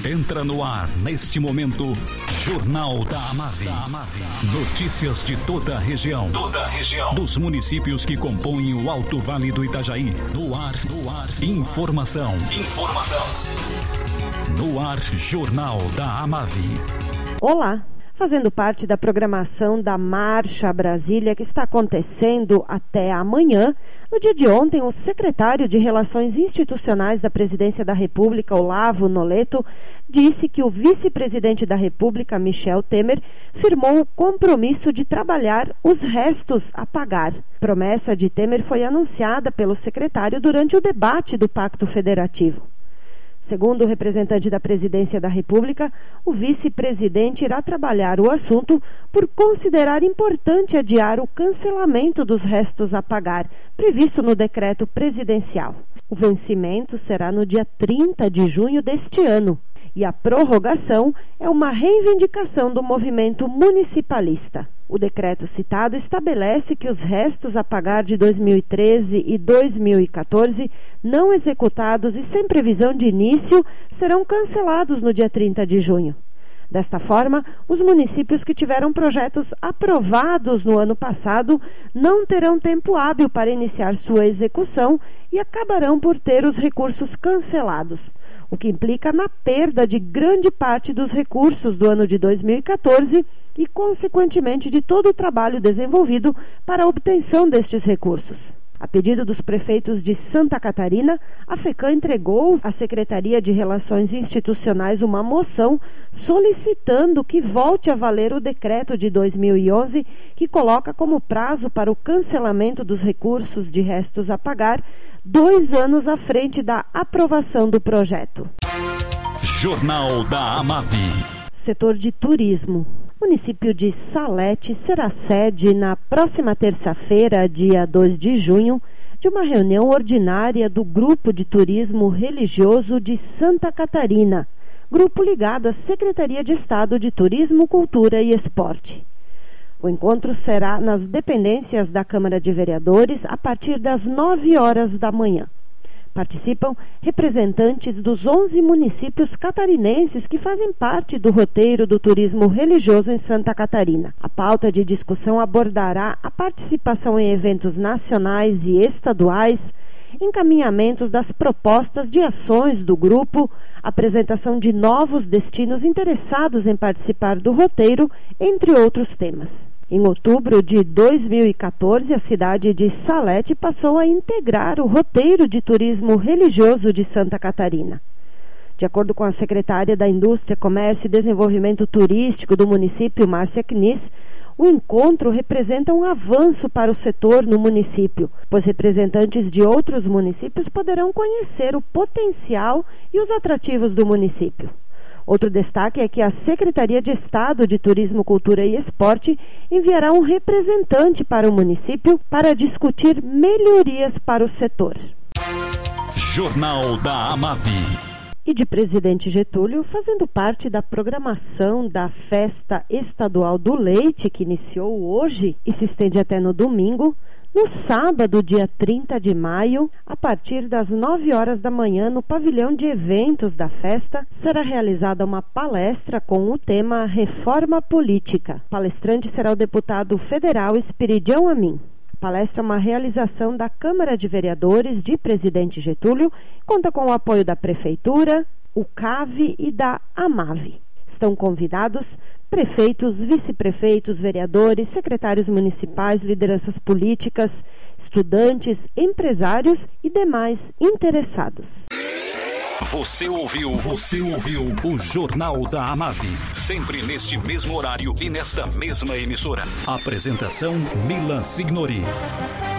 Entra no ar, neste momento, Jornal da Amave. Notícias de toda a região. Dos municípios que compõem o Alto Vale do Itajaí. No ar. Informação. No ar, Jornal da Amave. Olá! Fazendo parte da programação da Marcha Brasília, que está acontecendo até amanhã, no dia de ontem, o secretário de Relações Institucionais da Presidência da República, Olavo Noleto, disse que o vice-presidente da República, Michel Temer, firmou o compromisso de trabalhar os restos a pagar. A promessa de Temer foi anunciada pelo secretário durante o debate do Pacto Federativo. Segundo o representante da Presidência da República, o vice-presidente irá trabalhar o assunto por considerar importante adiar o cancelamento dos restos a pagar, previsto no decreto presidencial. O vencimento será no dia 30 de junho deste ano e a prorrogação é uma reivindicação do movimento municipalista. O decreto citado estabelece que os restos a pagar de 2013 e 2014 não executados e sem previsão de início serão cancelados no dia 30 de junho. Desta forma, os municípios que tiveram projetos aprovados no ano passado não terão tempo hábil para iniciar sua execução e acabarão por ter os recursos cancelados, o que implica na perda de grande parte dos recursos do ano de 2014 e, consequentemente, de todo o trabalho desenvolvido para a obtenção destes recursos. A pedido dos prefeitos de Santa Catarina, a FECAM entregou à Secretaria de Relações Institucionais uma moção solicitando que volte a valer o decreto de 2011, que coloca como prazo para o cancelamento dos recursos de restos a pagar 2 anos à frente da aprovação do projeto. Jornal da Amave. Setor de turismo. O município de Salete será sede na próxima terça-feira, dia 2 de junho, de uma reunião ordinária do Grupo de Turismo Religioso de Santa Catarina, grupo ligado à Secretaria de Estado de Turismo, Cultura e Esporte. O encontro será nas dependências da Câmara de Vereadores a partir das 9 horas da manhã. Participam representantes dos 11 municípios catarinenses que fazem parte do roteiro do turismo religioso em Santa Catarina. A pauta de discussão abordará a participação em eventos nacionais e estaduais, encaminhamentos das propostas de ações do grupo, apresentação de novos destinos interessados em participar do roteiro, entre outros temas. Em outubro de 2014, a cidade de Salete passou a integrar o roteiro de turismo religioso de Santa Catarina. De acordo com a secretária da Indústria, Comércio e Desenvolvimento Turístico do município, Márcia Kniss, o encontro representa um avanço para o setor no município, pois representantes de outros municípios poderão conhecer o potencial e os atrativos do município. Outro destaque é que a Secretaria de Estado de Turismo, Cultura e Esporte enviará um representante para o município para discutir melhorias para o setor. Jornal da Amave. E de Presidente Getúlio, fazendo parte da programação da Festa Estadual do Leite, que iniciou hoje e se estende até no domingo, no sábado, dia 30 de maio, a partir das 9 horas da manhã, no pavilhão de eventos da festa, será realizada uma palestra com o tema Reforma Política. O palestrante será o deputado federal Esperidião Amin. A palestra é uma realização da Câmara de Vereadores de Presidente Getúlio, conta com o apoio da Prefeitura, o CAV e da AMAVE. Estão convidados prefeitos, vice-prefeitos, vereadores, secretários municipais, lideranças políticas, estudantes, empresários e demais interessados. Você ouviu o Jornal da Amave, sempre neste mesmo horário e nesta mesma emissora. Apresentação Milan Signori.